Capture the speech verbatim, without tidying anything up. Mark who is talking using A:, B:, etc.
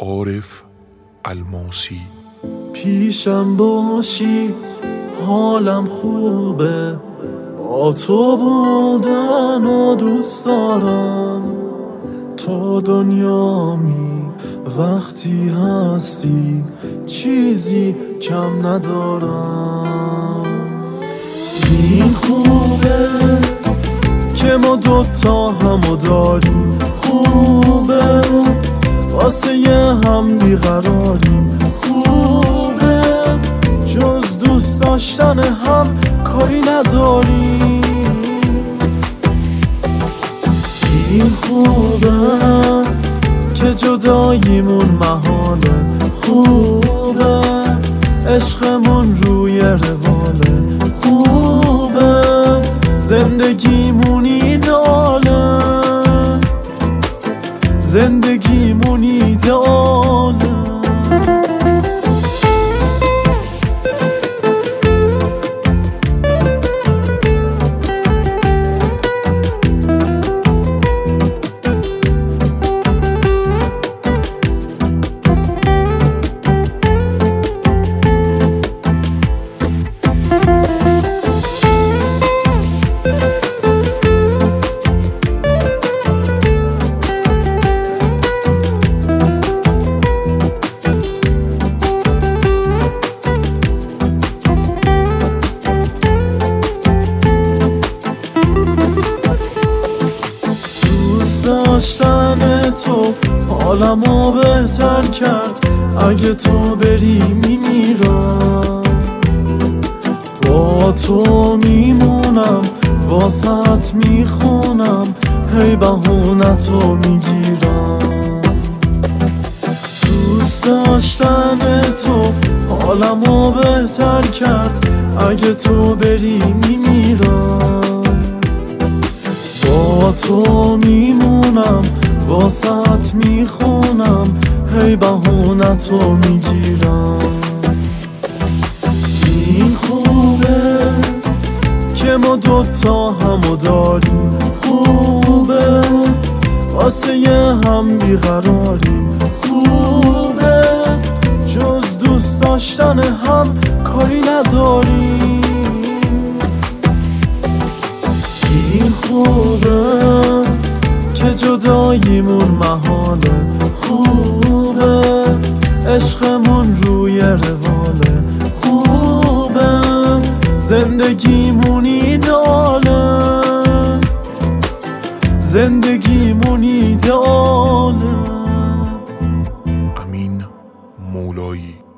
A: عارف الماسی.
B: پیشم باشی حالم خوبه، با تو بودن و دوست دارم. تو دنیامی وقتی هستی، چیزی کم ندارم. این خوبه که ما دوتا همو داریم، خوبه واسه یه هم بیقراریم، خوبه جز دوست داشتن هم کاری نداریم. این خوبه که جداییمون محاله، خوبه عشقمون روی رواله، خوبه زندگیمون ایداله، زندگیمون ایداله. داشتن تو حالمو بهتر کرد، اگه تو بری میمیرم. با تو میمونم واسط میخونم، هی بهونتو میگیرم. دوست داشتن تو حالمو بهتر کرد، اگه تو بری میمیرم. با تو میمونم واسط میخونم، هی بهونتو میگیرم. این خوبه که ما دوتا همو داریم، خوبه واسه یه هم بیقراریم، خوبه جز دوست داشتن هم کاری نداریم. این خوبه که جداییمون محاله، خوبه عشقمون روی رواله، خوبه زندگیمون ایداله، زندگیمون ایداله.
A: امین مولایی.